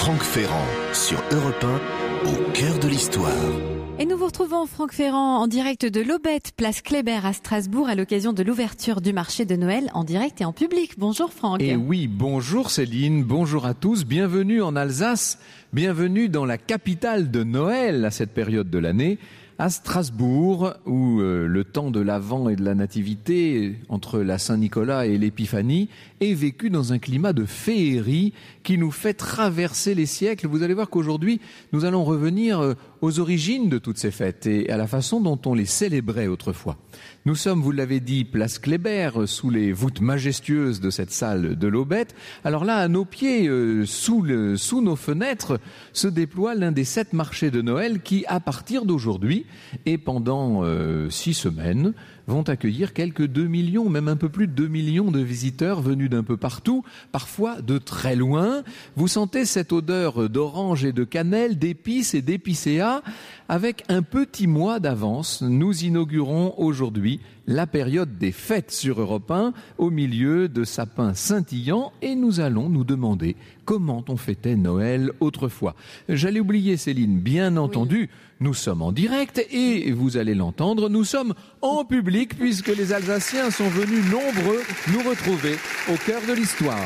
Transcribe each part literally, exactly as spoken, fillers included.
Franck Ferrand sur Europe un, au cœur de l'histoire. Et nous vous retrouvons, Franck Ferrand, en direct de l'Aubette, place Kléber à Strasbourg, à l'occasion de l'ouverture du marché de Noël, en direct et en public. Bonjour Franck. Et oui, bonjour Céline, bonjour à tous, bienvenue en Alsace, bienvenue dans la capitale de Noël à cette période de l'année, à Strasbourg, où euh, le temps de l'Avent et de la Nativité, entre la Saint-Nicolas et l'Épiphanie, est vécu dans un climat de féerie qui nous fait traverser les siècles. Vous allez voir qu'aujourd'hui, nous allons revenir euh, aux origines de toutes ces fêtes et à la façon dont on les célébrait autrefois. Nous sommes, vous l'avez dit, place Kléber, sous les voûtes majestueuses de cette salle de l'Aubette. Alors là, à nos pieds, euh, sous, le, sous nos fenêtres, se déploie l'un des sept marchés de Noël qui, à partir d'aujourd'hui, et pendant euh, six semaines, vont accueillir quelques deux millions, même un peu plus de deux millions de visiteurs venus d'un peu partout, parfois de très loin. Vous sentez cette odeur d'orange et de cannelle, d'épices et d'épicéas. Avec un petit mois d'avance, nous inaugurons aujourd'hui la période des fêtes sur Europe un, au milieu de sapins scintillants, et nous allons nous demander comment on fêtait Noël autrefois. J'allais oublier, Céline, bien entendu, oui. Nous sommes en direct et vous allez l'entendre, nous sommes en public puisque les Alsaciens sont venus nombreux nous retrouver au cœur de l'histoire.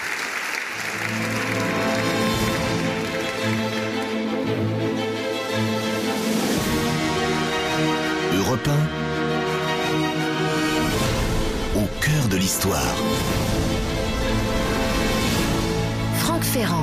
Europe un, au cœur de l'histoire. Franck Ferrand.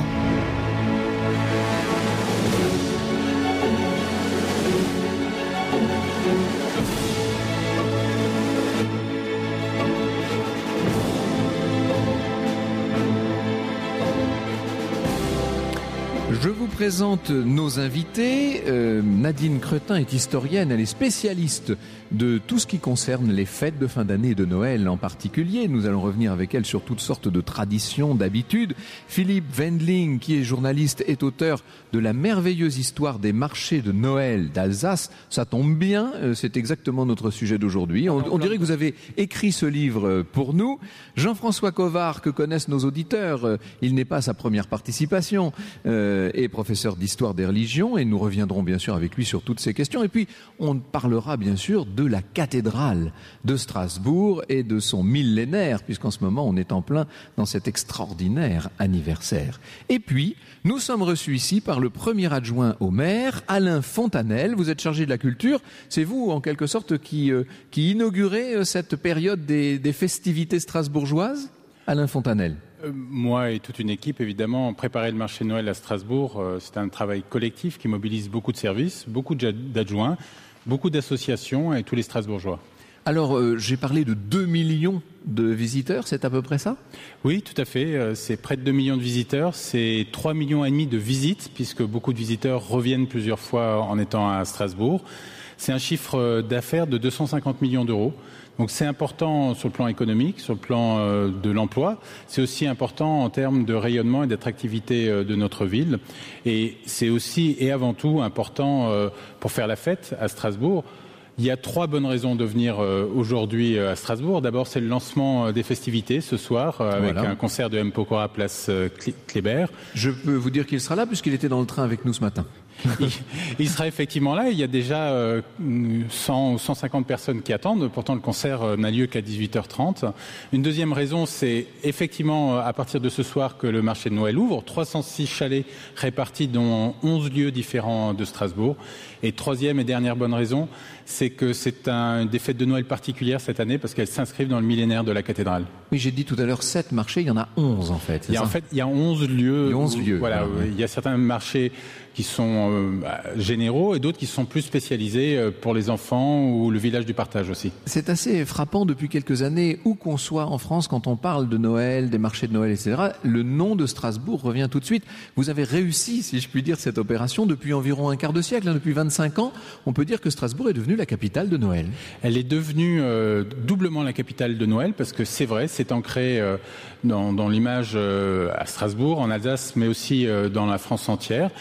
Je vous présente nos invités. Euh, Nadine Cretin est historienne, elle est spécialiste de tout ce qui concerne les fêtes de fin d'année et de Noël en particulier. Nous allons revenir avec elle sur toutes sortes de traditions, d'habitudes. Philippe Wendling, qui est journaliste, est auteur de la merveilleuse histoire des marchés de Noël d'Alsace. Ça tombe bien, c'est exactement notre sujet d'aujourd'hui. On, on dirait que vous avez écrit ce livre pour nous. Jean-François Covard, que connaissent nos auditeurs, il n'est pas sa première participation, euh, est professeur d'histoire des religions et nous reviendrons bien sûr avec lui sur toutes ces questions. Et puis, on parlera bien sûr de la cathédrale de Strasbourg et de son millénaire, puisqu'en ce moment on est en plein dans cet extraordinaire anniversaire. Et puis, nous sommes reçus ici par le premier adjoint au maire, Alain Fontanel. Vous êtes chargé de la culture. C'est vous, en quelque sorte, qui, euh, qui inaugurez euh, cette période des, des festivités strasbourgeoises, Alain Fontanel. Euh, moi et toute une équipe, évidemment, préparer le marché de Noël à Strasbourg, euh, c'est un travail collectif qui mobilise beaucoup de services, beaucoup d'adjoints, beaucoup d'associations et tous les Strasbourgeois. Alors, euh, j'ai parlé de deux millions de visiteurs, c'est à peu près ça ? Oui, tout à fait. Euh, c'est près de deux millions de visiteurs. C'est trois millions et demi de visites, puisque beaucoup de visiteurs reviennent plusieurs fois en étant à Strasbourg. C'est un chiffre d'affaires de deux cent cinquante millions d'euros. Donc c'est important sur le plan économique, sur le plan euh, de l'emploi. C'est aussi important en termes de rayonnement et d'attractivité euh, de notre ville. Et c'est aussi et avant tout important euh, pour faire la fête à Strasbourg. Il y a trois bonnes raisons de venir euh, aujourd'hui euh, à Strasbourg. D'abord, c'est le lancement euh, des festivités ce soir euh, avec voilà. un concert de M. Pokora place euh, Kléber. Je peux vous dire qu'il sera là puisqu'il était dans le train avec nous ce matin. il, il sera effectivement là. Il y a déjà euh, cent ou cent cinquante personnes qui attendent. Pourtant, le concert euh, n'a lieu qu'à dix-huit heures trente. Une deuxième raison, c'est effectivement euh, à partir de ce soir que le marché de Noël ouvre. trois cent six chalets répartis dans onze lieux différents de Strasbourg. Et troisième et dernière bonne raison, c'est que c'est un, des fêtes de Noël particulières cette année parce qu'elles s'inscrivent dans le millénaire de la cathédrale. Oui, j'ai dit tout à l'heure sept marchés, il y en a onze en fait. Il y a, en fait, il y a onze lieux. Il y a onze où, lieux. Voilà, ah, ouais. Il y a certains marchés qui sont euh, bah, généraux et d'autres qui sont plus spécialisés pour les enfants ou le village du partage aussi. C'est assez frappant depuis quelques années, où qu'on soit en France, quand on parle de Noël, des marchés de Noël, et cetera, le nom de Strasbourg revient tout de suite. Vous avez réussi, si je puis dire, cette opération depuis environ un quart de siècle, hein, depuis vingt-cinq ans. On peut dire que Strasbourg est devenue la capitale de Noël. Elle est devenue euh, doublement la capitale de Noël parce que c'est vrai, c'est ancré euh, dans, dans l'image euh, à Strasbourg, en Alsace, mais aussi euh, dans la France entière. Mais c'est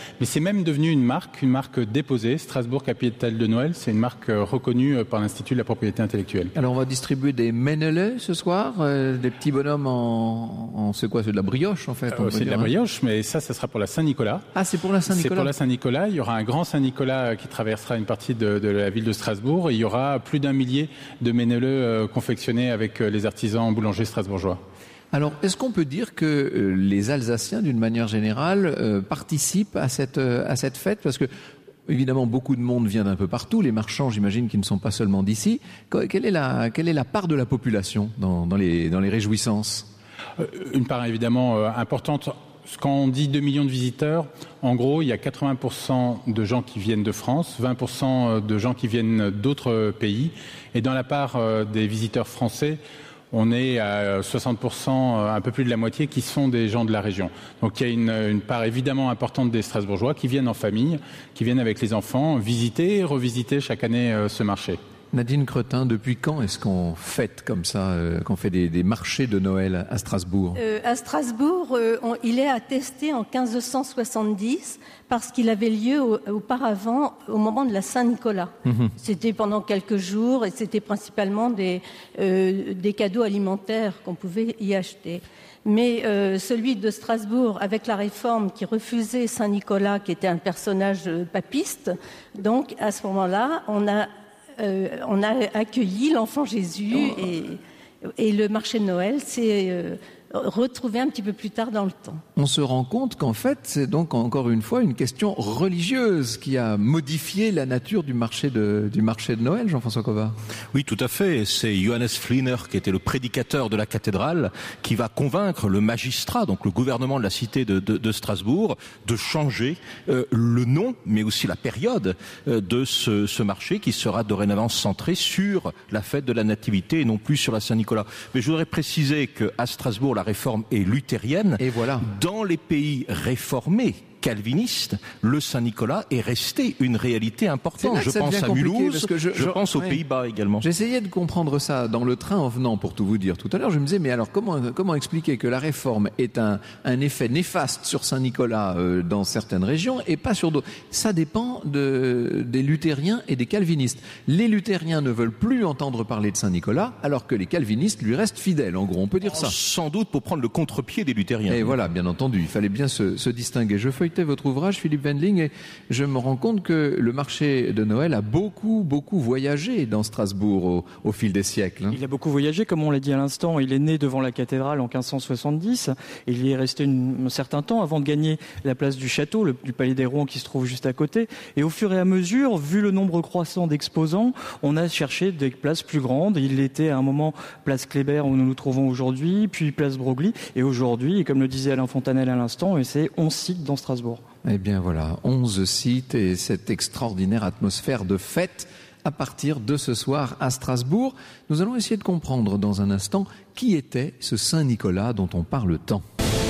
même devenu une marque, une marque déposée. Strasbourg, capitale de Noël, c'est une marque reconnue par l'Institut de la propriété intellectuelle. Alors on va distribuer des Mennele ce soir, euh, des petits bonhommes en, en c'est quoi, c'est de la brioche en fait. Euh, c'est de la brioche, mais ça, ça sera pour la Saint-Nicolas. Ah, c'est pour la Saint-Nicolas. C'est pour la Saint-Nicolas. Il y aura un grand Saint-Nicolas qui traversera une partie de, de la ville de Strasbourg. Et il y aura plus d'un millier de Mennele euh, confectionnés avec euh, les artisans boulangers strasbourgeois. Alors, est-ce qu'on peut dire que euh, les Alsaciens, d'une manière générale, euh, participent à cette, euh, à cette fête? Parce que, évidemment, beaucoup de monde vient d'un peu partout. Les marchands, j'imagine, qui ne sont pas seulement d'ici. Quelle est la, quelle est la part de la population dans, dans, les, dans les réjouissances? euh, Une part, évidemment, euh, importante. Quand on dit deux millions de visiteurs, en gros, il y a quatre-vingts pour cent de gens qui viennent de France, vingt pour cent de gens qui viennent d'autres pays. Et dans la part euh, des visiteurs français, on est à soixante pour cent, un peu plus de la moitié, qui sont des gens de la région. Donc il y a une, une part évidemment importante des Strasbourgeois qui viennent en famille, qui viennent avec les enfants visiter et revisiter chaque année euh, ce marché. Nadine Cretin, depuis quand est-ce qu'on fête comme ça, euh, qu'on fait des, des marchés de Noël à Strasbourg? euh, À Strasbourg, euh, on, il est attesté en quinze cent soixante-dix parce qu'il avait lieu au, auparavant au moment de la Saint-Nicolas. Mmh. C'était pendant quelques jours et c'était principalement des, euh, des cadeaux alimentaires qu'on pouvait y acheter. Mais euh, celui de Strasbourg, avec la réforme qui refusait Saint-Nicolas, qui était un personnage papiste, donc à ce moment-là, on a Euh, on a accueilli l'enfant Jésus et, et le marché de Noël s'est euh, retrouvé un petit peu plus tard dans le temps. On se rend compte qu'en fait, c'est donc encore une fois une question religieuse qui a modifié la nature du marché de, du marché de Noël, Jean-François Cova. Oui, tout à fait. C'est Johannes Fliner, qui était le prédicateur de la cathédrale, qui va convaincre le magistrat, donc le gouvernement de la cité de, de, de Strasbourg, de changer euh, le nom, mais aussi la période euh, de ce, ce marché qui sera dorénavant centré sur la fête de la Nativité et non plus sur la Saint-Nicolas. Mais je voudrais préciser qu'à Strasbourg, la réforme est luthérienne. Et voilà. Dans les pays réformés, calviniste, le Saint-Nicolas est resté une réalité importante. Je pense à Mulhouse, je, je, je pense aux ouais. Pays-Bas également. J'essayais de comprendre ça dans le train en venant, pour tout vous dire. Tout à l'heure, je me disais, mais alors comment, comment expliquer que la réforme est un, un effet néfaste sur Saint-Nicolas euh, dans certaines régions et pas sur d'autres? Ça dépend de, des luthériens et des calvinistes. Les luthériens ne veulent plus entendre parler de Saint-Nicolas, alors que les calvinistes lui restent fidèles. En gros, on peut dire ça. Sans doute pour prendre le contre-pied des luthériens. Et voilà, bien entendu, il fallait bien se, se distinguer. Je feuilletais votre ouvrage, Philippe Wendling, et je me rends compte que le marché de Noël a beaucoup, beaucoup voyagé dans Strasbourg au, au fil des siècles. Hein. Il a beaucoup voyagé, comme on l'a dit à l'instant. Il est né devant la cathédrale en quinze cent soixante-dix. Et il y est resté une, un certain temps avant de gagner la place du château, le, du Palais des Rouen qui se trouve juste à côté. Et au fur et à mesure, vu le nombre croissant d'exposants, on a cherché des places plus grandes. Il était à un moment place Kléber où nous nous trouvons aujourd'hui, puis place Broglie. Et aujourd'hui, et comme le disait Alain Fontanel à l'instant, c'est onze sites dans Strasbourg. Eh bien voilà, onze sites et cette extraordinaire atmosphère de fête à partir de ce soir à Strasbourg. Nous allons essayer de comprendre dans un instant qui était ce Saint-Nicolas dont on parle tant.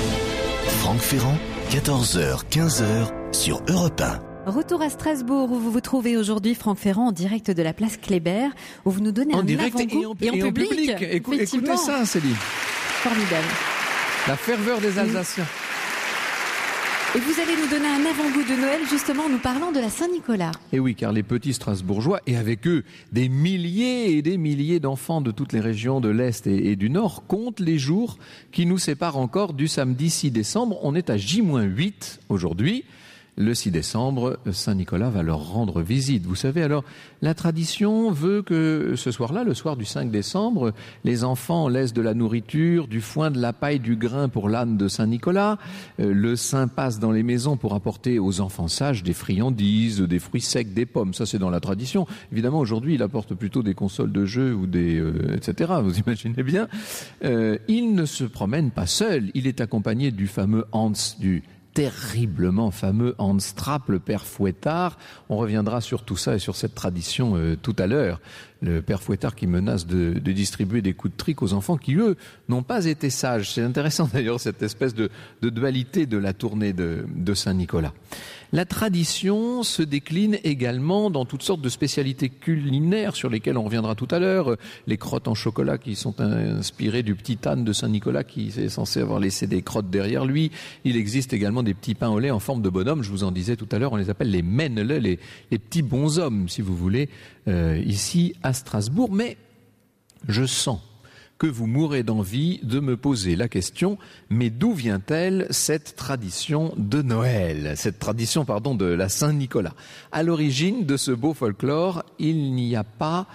Franck Ferrand, quatorze heures, quinze heures sur Europe un. Retour à Strasbourg où vous vous trouvez aujourd'hui, Franck Ferrand, en direct de la place Kléber, où vous nous donnez en un direct avant-goût et en, et en et en public. public. Écou- écoutez ça, Céline. Formidable. La ferveur des Alsaciens. Et vous allez nous donner un avant-goût de Noël, justement, en nous parlant de la Saint-Nicolas. Et oui, car les petits Strasbourgeois, et avec eux des milliers et des milliers d'enfants de toutes les régions de l'Est et, et du Nord, comptent les jours qui nous séparent encore du samedi six décembre. On est à J huit aujourd'hui. Le six décembre, Saint-Nicolas va leur rendre visite. Vous savez, alors, la tradition veut que ce soir-là, le soir du cinq décembre, les enfants laissent de la nourriture, du foin, de la paille, du grain pour l'âne de Saint-Nicolas. Euh, le saint passe dans les maisons pour apporter aux enfants sages des friandises, des fruits secs, des pommes. Ça, c'est dans la tradition. Évidemment, aujourd'hui, il apporte plutôt des consoles de jeux ou des... Euh, et cetera. Vous imaginez bien. Euh, il ne se promène pas seul. Il est accompagné du fameux Hans, du terriblement fameux Hans Trapp, le père Fouettard. On reviendra sur tout ça et sur cette tradition euh, tout à l'heure. le père Fouettard qui menace de, de distribuer des coups de trique aux enfants qui, eux, n'ont pas été sages. C'est intéressant d'ailleurs cette espèce de, de dualité de la tournée de, de Saint-Nicolas. La tradition se décline également dans toutes sortes de spécialités culinaires sur lesquelles on reviendra tout à l'heure. Les crottes en chocolat qui sont inspirées du petit âne de Saint-Nicolas qui est censé avoir laissé des crottes derrière lui. Il existe également des petits pains au lait en forme de bonhomme. Je vous en disais tout à l'heure, on les appelle les Männle, les, les petits bonshommes, si vous voulez, euh, ici à Strasbourg. Mais je sens que vous mourrez d'envie de me poser la question, mais d'où vient-elle cette tradition de Noël, cette tradition, pardon, de la Saint-Nicolas? À l'origine de ce beau folklore, il n'y a pas,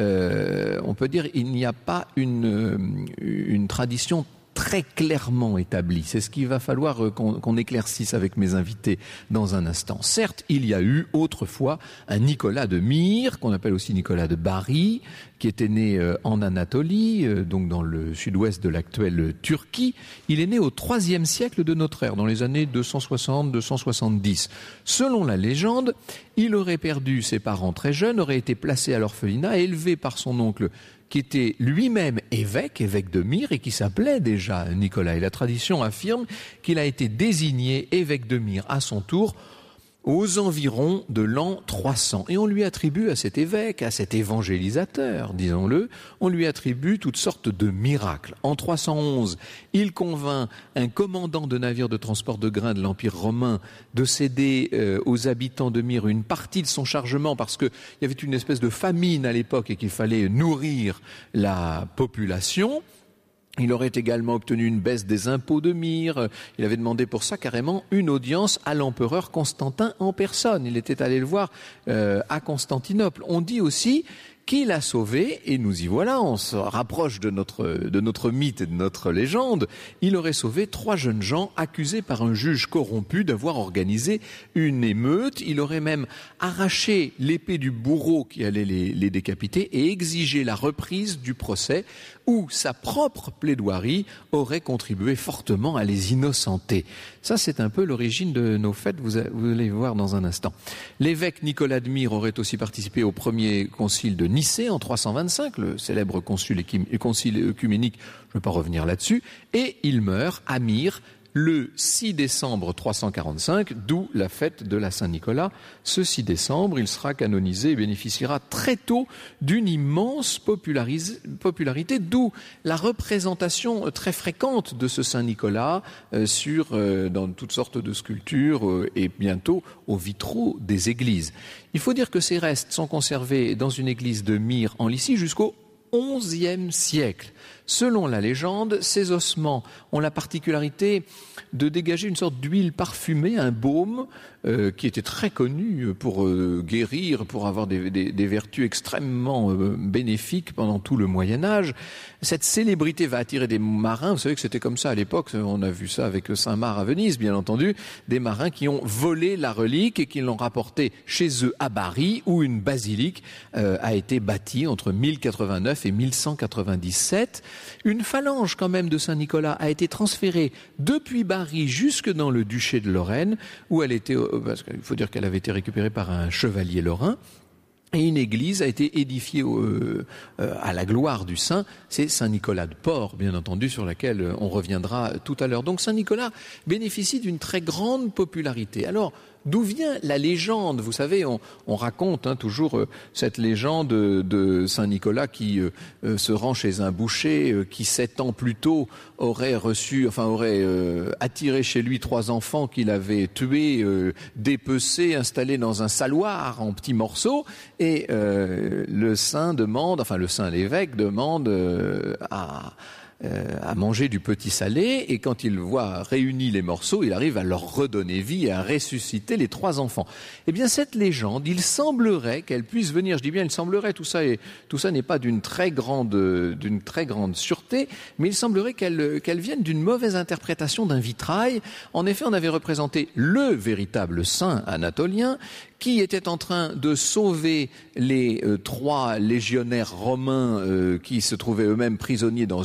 euh, on peut dire, il n'y a pas une, une tradition très clairement établie. C'est ce qu'il va falloir qu'on, qu'on éclaircisse avec mes invités dans un instant. Certes, il y a eu autrefois un Nicolas de Myre, qu'on appelle aussi Nicolas de Bari, qui était né en Anatolie, donc dans le sud-ouest de l'actuelle Turquie. Il est né au troisième siècle de notre ère, dans les années deux cent soixante deux cent soixante-dix. Selon la légende, il aurait perdu ses parents très jeunes, aurait été placé à l'orphelinat, élevé par son oncle qui était lui-même évêque, évêque de Myre, et qui s'appelait déjà Nicolas. Et la tradition affirme qu'il a été désigné évêque de Myre à son tour aux environs de l'an trois cents. Et on lui attribue à cet évêque, à cet évangélisateur, disons-le, on lui attribue toutes sortes de miracles. En trois cent onze, il convainc un commandant de navire de transport de grains de l'Empire romain de céder euh, aux habitants de Myre une partie de son chargement parce qu'il y avait une espèce de famine à l'époque et qu'il fallait nourrir la population. Il aurait également obtenu une baisse des impôts de Myre. Il avait demandé pour ça carrément une audience à l'empereur Constantin en personne. Il était allé le voir euh, à Constantinople. On dit aussi qu'il a sauvé, et nous y voilà, on se rapproche de notre, de notre mythe et de notre légende, il aurait sauvé trois jeunes gens accusés par un juge corrompu d'avoir organisé une émeute. Il aurait même arraché l'épée du bourreau qui allait les, les décapiter et exigé la reprise du procès où sa propre plaidoirie aurait contribué fortement à les innocenter. Ça, c'est un peu l'origine de nos fêtes, vous, vous allez voir dans un instant. L'évêque Nicolas de Myre aurait aussi participé au premier concile de Nicée en trois cent vingt-cinq, le célèbre concile, concile œcuménique, je ne vais pas revenir là-dessus, et il meurt à Myre le six décembre trois cent quarante-cinq, d'où la fête de la Saint-Nicolas. Ce six décembre, il sera canonisé et bénéficiera très tôt d'une immense popularité, d'où la représentation très fréquente de ce Saint-Nicolas euh, sur, euh, dans toutes sortes de sculptures euh, et bientôt aux vitraux des églises. Il faut dire que ces restes sont conservés dans une église de Myre en Lycie jusqu'au onzième siècle. Selon la légende, ces ossements ont la particularité de dégager une sorte d'huile parfumée, un baume euh, qui était très connu pour euh, guérir, pour avoir des, des, des vertus extrêmement euh, bénéfiques pendant tout le Moyen-Âge. Cette célébrité va attirer des marins. Vous savez que c'était comme ça à l'époque. On a vu ça avec Saint-Marc à Venise, bien entendu. Des marins qui ont volé la relique et qui l'ont rapportée chez eux à Bari, où une basilique euh, a été bâtie entre mille quatre-vingt-neuf et mille cent quatre-vingt-dix-sept. Une phalange quand même de Saint-Nicolas a été transférée depuis Bari jusque dans le duché de Lorraine, où elle était, parce qu'il faut dire qu'elle avait été récupérée par un chevalier lorrain. Et une église a été édifiée euh, euh, à la gloire du saint, c'est Saint-Nicolas de Port, bien entendu, sur laquelle on reviendra tout à l'heure. Donc Saint-Nicolas bénéficie d'une très grande popularité. Alors, d'où vient la légende? Vous savez, on, on raconte hein, toujours euh, cette légende de, de Saint-Nicolas qui euh, euh, se rend chez un boucher euh, qui, sept ans plus tôt, aurait reçu, enfin aurait euh, attiré chez lui trois enfants qu'il avait tués, euh, dépecés, installés dans un saloir en petits morceaux. Et euh, le saint demande, enfin le saint l'évêque demande euh, à... Euh, à manger du petit salé, et quand il voit réunis les morceaux, il arrive à leur redonner vie et à ressusciter les trois enfants. Eh bien, cette légende, il semblerait qu'elle puisse venir, je dis bien il semblerait, tout ça, est, tout ça n'est pas d'une très grande, d'une très grande sûreté, mais il semblerait qu'elle, qu'elle vienne d'une mauvaise interprétation d'un vitrail. En effet, on avait représenté le véritable saint anatolien, qui était en train de sauver les euh, trois légionnaires romains euh, qui se trouvaient eux-mêmes prisonniers dans une tour.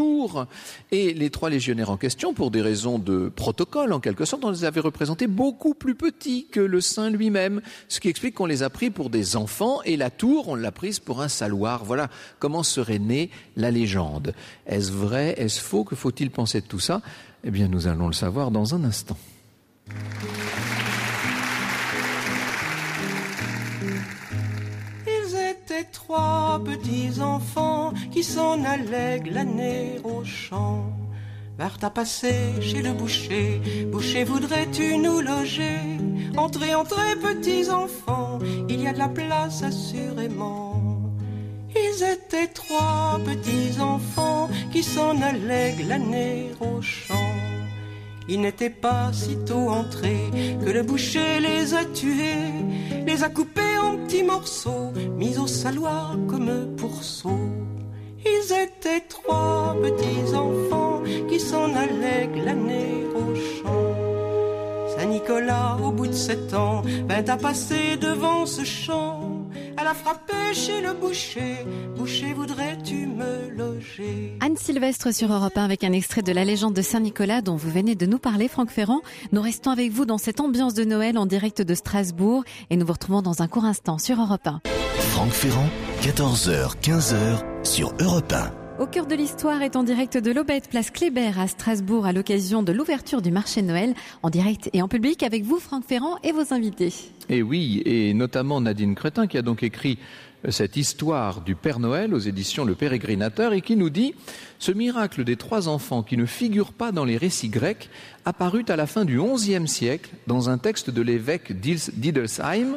tour. Et les trois légionnaires en question, pour des raisons de protocole en quelque sorte, on les avait représentés beaucoup plus petits que le saint lui-même, ce qui explique qu'on les a pris pour des enfants et la tour, on l'a prise pour un saloir. Voilà comment serait née la légende. Est-ce vrai? Est-ce faux? Que faut-il penser de tout ça? Eh bien, nous allons le savoir dans un instant. Ils étaient trois petits enfants qui s'en allaient glaner au champ. Vers ta passé chez le boucher, boucher, voudrais-tu nous loger? Entrez, entrez, petits enfants, il y a de la place assurément. Ils étaient trois petits enfants qui s'en allaient glaner au champ. Ils n'étaient pas sitôt entrés que le boucher les a tués, les a coupés en petits morceaux, mis au saloir comme pourceaux. Ils étaient trois petits enfants qui s'en allaient glaner au champ. Saint-Nicolas, au bout de sept ans, vint à passer devant ce champ. Elle a frappé chez le boucher. Boucher, voudrais-tu me loger? Anne Sylvestre sur Europe un avec un extrait de la légende de Saint-Nicolas dont vous venez de nous parler, Franck Ferrand. Nous restons avec vous dans cette ambiance de Noël en direct de Strasbourg et nous vous retrouvons dans un court instant sur Europe un. Franck Ferrand, quatorze heures, quinze heures sur Europe un. Au cœur de l'histoire est en direct de l'Aubette, place Kléber à Strasbourg à l'occasion de l'ouverture du marché de Noël, en direct et en public avec vous, Franck Ferrand, et vos invités. Et oui, et notamment Nadine Cretin qui a donc écrit cette histoire du Père Noël aux éditions Le Pérégrinateur et qui nous dit « Ce miracle des trois enfants qui ne figure pas dans les récits grecs apparut à la fin du onzième siècle dans un texte de l'évêque d'Idelsheim.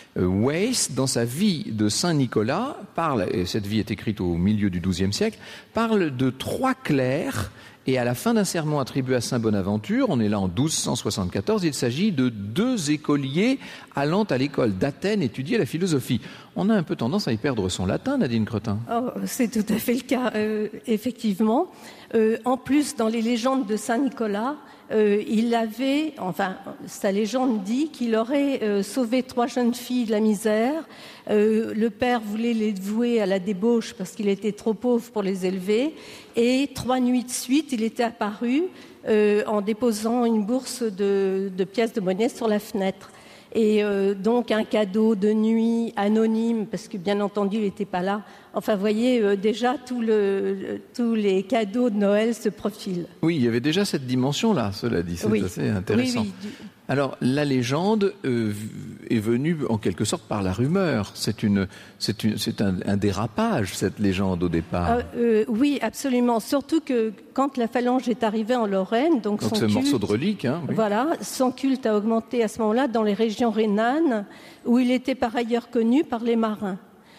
Weiss, dans sa vie de Saint Nicolas, parle, et cette vie est écrite au milieu du douzième siècle, parle de trois clercs, et à la fin d'un sermon attribué à Saint Bonaventure, on est là en douze cent soixante-quatorze, il s'agit de deux écoliers allant à l'école d'Athènes étudier la philosophie. On a un peu tendance à y perdre son latin, Nadine Cretin. Oh, c'est tout à fait le cas, euh, effectivement. Euh, en plus, dans les légendes de Saint Nicolas, euh, il avait, enfin, sa légende dit qu'il aurait euh, sauvé trois jeunes filles de la misère. Euh, le père voulait les vouer à la débauche parce qu'il était trop pauvre pour les élever. Et trois nuits de suite, il était apparu euh, en déposant une bourse de, de pièces de monnaie sur la fenêtre. Et euh, donc un cadeau de nuit anonyme, parce que bien entendu il n'était pas là. Enfin, vous voyez, euh, déjà tout le, tous les cadeaux de Noël se profilent. Oui, il y avait déjà cette dimension-là, cela dit, c'est oui. assez intéressant. Oui, oui. Alors, la légende euh, est venue en quelque sorte par la rumeur. C'est, une, c'est, une, c'est un, un dérapage, cette légende, au départ. Euh, euh, oui, absolument. Surtout que quand la phalange est arrivée en Lorraine, donc, donc son ce culte, morceau de relique, hein, oui. Voilà, son culte a augmenté à ce moment-là dans les régions rhénanes, où il était par ailleurs connu par les marins.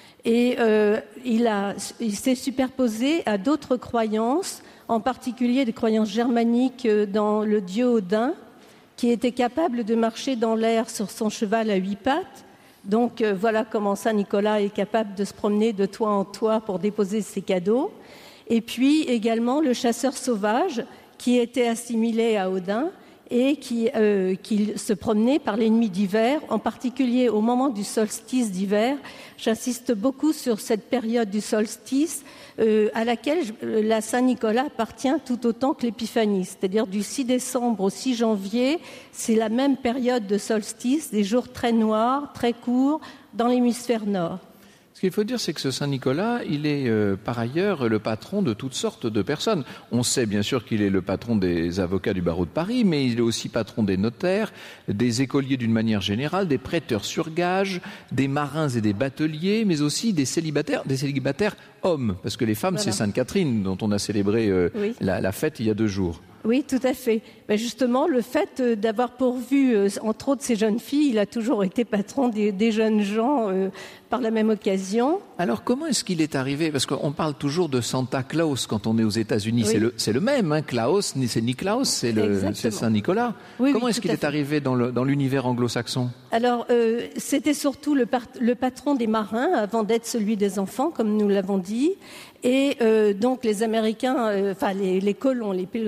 Et euh, il, a, il s'est superposé à d'autres croyances, en particulier des croyances germaniques dans le dieu Odin, qui était capable de marcher dans l'air sur son cheval à huit pattes. Donc euh, voilà comment Saint Nicolas est capable de se promener de toit en toit pour déposer ses cadeaux. Et puis également le chasseur sauvage qui était assimilé à Odin et qui, euh, qui se promenait par les nuits d'hiver, en particulier au moment du solstice d'hiver. J'insiste beaucoup sur cette période du solstice euh, à laquelle je, la Saint-Nicolas appartient tout autant que l'Épiphanie, c'est-à-dire du six décembre au six janvier, c'est la même période de solstice, des jours très noirs, très courts, dans l'hémisphère nord. Ce qu'il faut dire, c'est que ce Saint-Nicolas, il est euh, par ailleurs le patron de toutes sortes de personnes. On sait bien sûr qu'il est le patron des avocats du barreau de Paris, mais il est aussi patron des notaires, des écoliers d'une manière générale, des prêteurs sur gage, des marins et des bateliers, mais aussi des célibataires, des célibataires hommes, parce que les femmes, voilà. C'est Sainte-Catherine dont on a célébré euh, oui. la, la fête il y a deux jours. Oui, tout à fait. Ben justement, le fait d'avoir pourvu, euh, entre autres, ces jeunes filles, il a toujours été patron des, des jeunes gens euh, par la même occasion. Alors, comment est-ce qu'il est arrivé? Parce qu'on parle toujours de Santa Claus quand on est aux États-Unis. Oui. C'est, le, c'est le même, hein, Klaus, c'est Niklaus, c'est, le, c'est Saint-Nicolas. Oui, comment oui, est-ce qu'il est arrivé dans, le, dans l'univers anglo-saxon? Alors, euh, c'était surtout le, par, le patron des marins, avant d'être celui des enfants, comme nous l'avons dit. Et euh, donc les Américains, euh, enfin les, les colons, les Pilgrim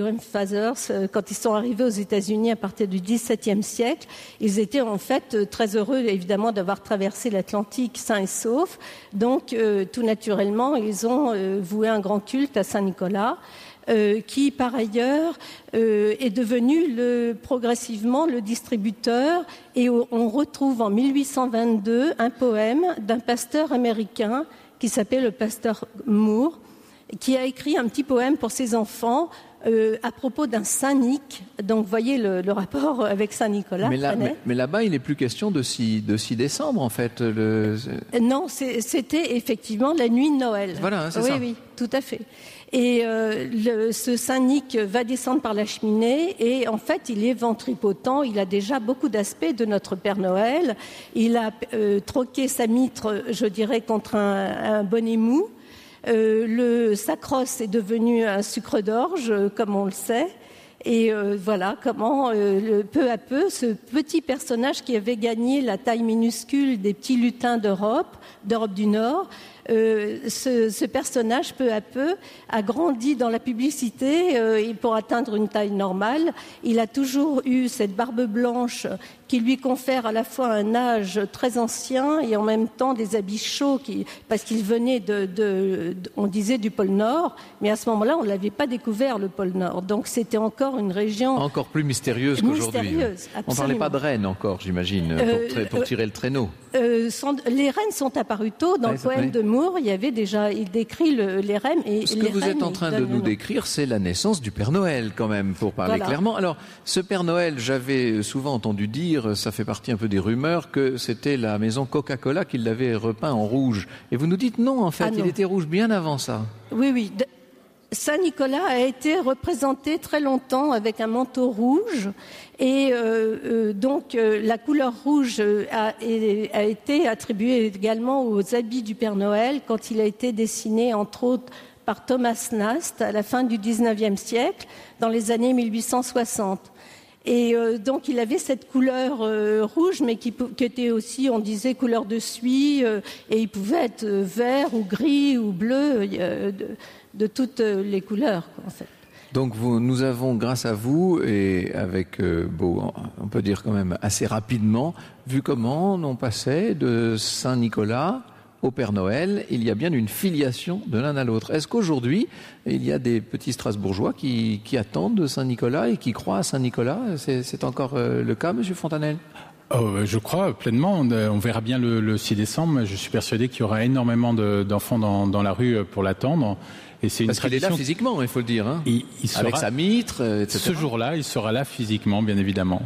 Brothers, euh, quand ils sont arrivés aux États-Unis à partir du dix-septième siècle, ils étaient en fait euh, très heureux évidemment d'avoir traversé l'Atlantique sains et saufs. Donc euh, tout naturellement, ils ont euh, voué un grand culte à Saint-Nicolas. Euh, qui par ailleurs euh, est devenu le, progressivement le distributeur, et on retrouve en mille huit cent vingt-deux un poème d'un pasteur américain qui s'appelle le pasteur Moore, qui a écrit un petit poème pour ses enfants euh, à propos d'un Saint Nic. Donc vous voyez le, le rapport avec Saint-Nicolas. Mais, là, mais, mais là-bas, il n'est plus question de six décembre en fait. Le... Non, c'est, c'était effectivement la nuit de Noël. Voilà, hein, c'est oui, ça. Oui, tout à fait. Et euh, le, ce Saint Nic va descendre par la cheminée et en fait il est ventripotent, il a déjà beaucoup d'aspects de notre Père Noël. Il a euh, troqué sa mitre, je dirais, contre un, un bonnet mou. Euh, le sacros est devenu un sucre d'orge, comme on le sait. Et euh, voilà comment, euh, le, peu à peu, ce petit personnage qui avait gagné la taille minuscule des petits lutins d'Europe, d'Europe du Nord, Euh, ce, ce personnage, peu à peu, a grandi dans la publicité euh, et pour atteindre une taille normale. Il a toujours eu cette barbe blanche qui lui confère à la fois un âge très ancien et en même temps des habits chauds, qui, parce qu'il venait de, de, de, on disait du pôle Nord, mais à ce moment-là, on ne l'avait pas découvert, le pôle Nord. Donc c'était encore une région... Encore plus mystérieuse qu'aujourd'hui. Mystérieuse, on ne parlait pas de rennes encore, j'imagine, euh, pour, pour tirer le traîneau. Euh, sont, les rennes sont apparues tôt. Dans ouais, le poème oui. de Moore, il y avait déjà, il décrit le, les rennes. Et Ce que les vous rennes, êtes en train de nous décrire, c'est la naissance du Père Noël, quand même, pour parler voilà. clairement. Alors, ce Père Noël, j'avais souvent entendu dire, ça fait partie un peu des rumeurs, que c'était la maison Coca-Cola qui l'avait repeint en rouge. Et vous nous dites non, en fait, ah, non. il était rouge bien avant ça. Oui, oui. De... Saint-Nicolas a été représenté très longtemps avec un manteau rouge et euh, euh, donc euh, la couleur rouge a, a été attribuée également aux habits du Père Noël quand il a été dessiné entre autres par Thomas Nast à la fin du dix-neuvième siècle, dans les années mille huit cent soixante. Et euh, donc il avait cette couleur euh, rouge, mais qui, qui était aussi, on disait, couleur de suie, euh, et il pouvait être euh, vert ou gris ou bleu, euh, de, de toutes les couleurs, quoi, en fait. Donc vous, nous avons, grâce à vous, et avec, euh, bon, on peut dire quand même assez rapidement, vu comment on passait de Saint-Nicolas au Père Noël. Il y a bien une filiation de l'un à l'autre. Est-ce qu'aujourd'hui, il y a des petits Strasbourgeois qui, qui attendent Saint-Nicolas et qui croient à Saint-Nicolas? C'est, c'est encore euh, le cas, Monsieur Fontanelle? Oh, je crois pleinement. On, on verra bien le, le six décembre. Je suis persuadé qu'il y aura énormément de, d'enfants dans, dans la rue pour l'attendre. Et c'est une Parce tradition... qu'il est là physiquement, il faut le dire. Hein. Il, il sera... Avec sa mitre, et cetera. Ce jour-là, il sera là physiquement, bien évidemment.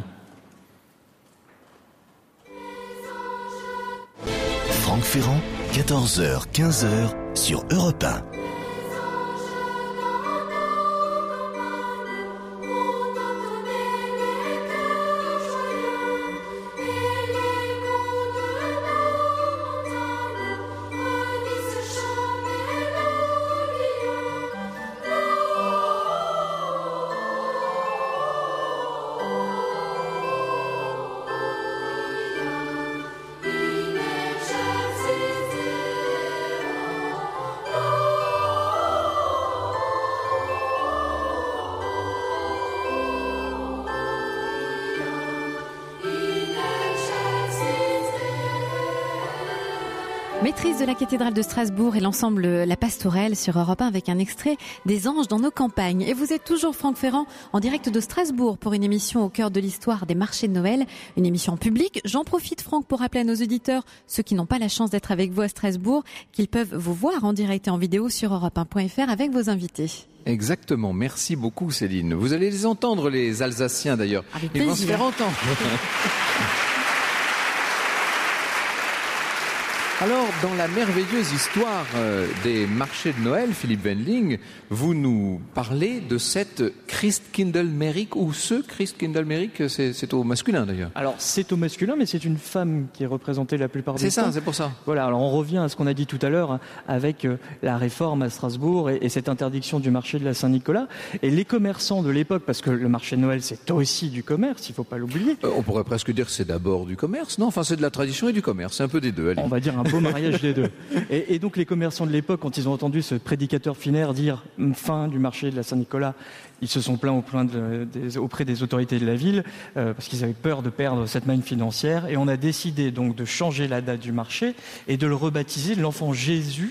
Franck Ferrand, quatorze heures, quinze heures sur Europe un. Maîtrise de la cathédrale de Strasbourg et l'ensemble La Pastourelle sur Europe un avec un extrait des Anges dans nos campagnes. Et vous êtes toujours Franck Ferrand en direct de Strasbourg pour une émission au cœur de l'histoire des marchés de Noël, une émission publique. J'en profite, Franck, pour rappeler à nos auditeurs, ceux qui n'ont pas la chance d'être avec vous à Strasbourg, qu'ils peuvent vous voir en direct et en vidéo sur europe un point f r avec vos invités. Exactement, merci beaucoup Céline. Vous allez les entendre, les Alsaciens d'ailleurs. Avec Ils plaisir. vont se faire entendre. Alors, dans la merveilleuse histoire euh, des marchés de Noël, Philippe Wendling, vous nous parlez de cette Christkindlmerk, ou ce Christkindlmerk, c'est, c'est au masculin d'ailleurs. Alors, c'est au masculin, mais c'est une femme qui est représentée la plupart du temps. C'est ça, c'est pour ça. Voilà, alors on revient à ce qu'on a dit tout à l'heure avec euh, la réforme à Strasbourg et, et cette interdiction du marché de la Saint-Nicolas. Et les commerçants de l'époque, parce que le marché de Noël, c'est aussi du commerce, il ne faut pas l'oublier. Euh, on pourrait presque dire que c'est d'abord du commerce, non? Enfin, c'est de la tradition et du commerce, c'est un peu des deux. Allez. On va dire un un beau mariage des deux. Et, et donc les commerçants de l'époque, quand ils ont entendu ce prédicateur finaire dire « fin du marché de la Saint-Nicolas », ils se sont plaints auprès, de, des, auprès des autorités de la ville euh, parce qu'ils avaient peur de perdre cette manne financière. Et on a décidé donc de changer la date du marché et de le rebaptiser l'enfant Jésus,